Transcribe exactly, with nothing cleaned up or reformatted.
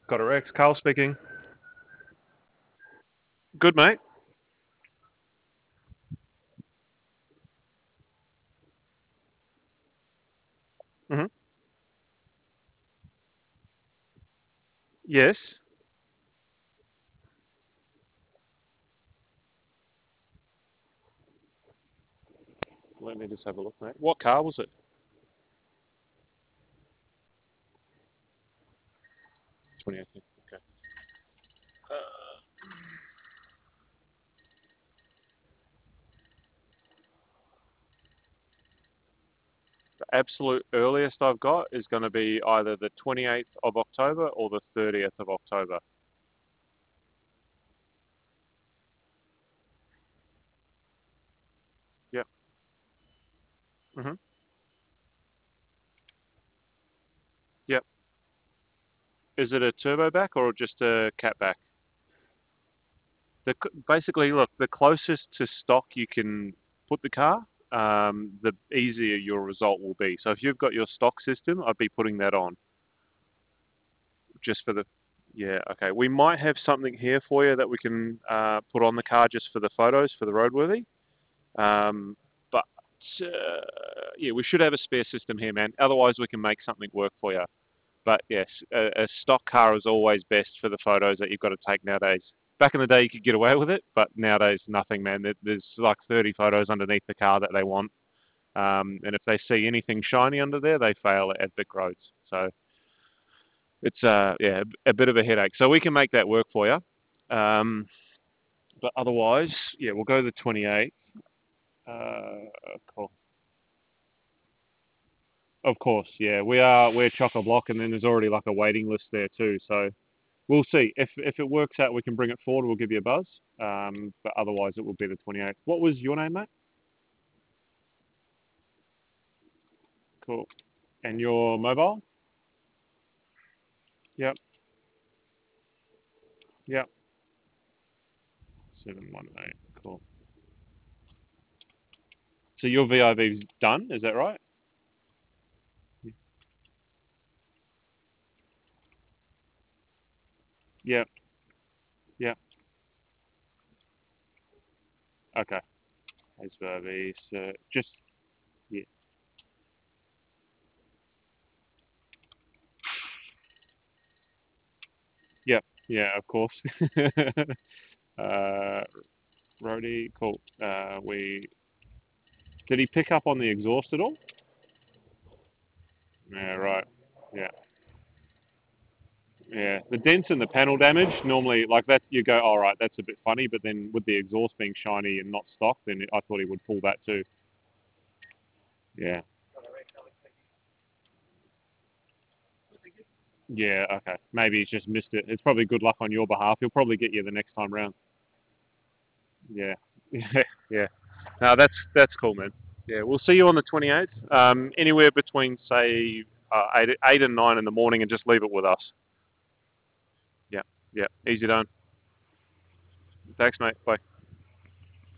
Got a Rex. Carl speaking. Good, mate. hmm Yes. Let me just have a look, mate. What car was it? twenty eighteen. Okay. Uh, the absolute earliest I've got is going to be either the twenty-eighth of October or the thirtieth of October. Yep. hmm Yep. Is it a turbo back or just a cat back? The, basically, look, the closest to stock you can put the car, um, the easier your result will be. So if you've got your stock system, I'd be putting that on just for the. Yeah, okay. We might have something here for you that we can uh, put on the car just for the photos for the roadworthy. Um, but uh, yeah, we should have a spare system here, man. Otherwise, we can make something work for you. But yes, a, a stock car is always best for the photos that you've got to take nowadays. Back in the day, you could get away with it, but nowadays, nothing, man. There, there's like thirty photos underneath the car that they want. Um, and if they see anything shiny under there, they fail at Vic Roads. So it's uh, yeah, a bit of a headache. So we can make that work for you. Um, but otherwise, yeah, we'll go to the twenty-eighth. Uh, cool. Of course, yeah, we are we're chock a block, and then there's already like a waiting list there too. So we'll see if if it works out. We can bring it forward. We'll give you a buzz. Um, but otherwise, it will be the twenty-eighth. What was your name, mate? Cool. And your mobile? Yep. Yep. Seven one eight. Cool. So your V I V's done. Is that right? Yep. Yep. Okay. As V I V. So just yeah. Yep. Yeah. Of course. uh, Roadie. Cool. Uh, we did he pick up on the exhaust at all? Yeah. Right. Yeah. Yeah, the dents and the panel damage normally like that. You go, all right, that's a bit funny, but then with the exhaust being shiny and not stock, then I thought he would pull that too. Yeah, yeah, okay. Maybe he's just missed it. It's probably good luck on your behalf. He'll probably get you the next time round. Yeah, yeah, yeah. No, that's that's cool, man. Yeah, we'll see you on the twenty-eighth. Um, anywhere between say uh, eight, eight and nine in the morning, and just leave it with us. Yeah, yeah. Easy done. Thanks, mate. Bye.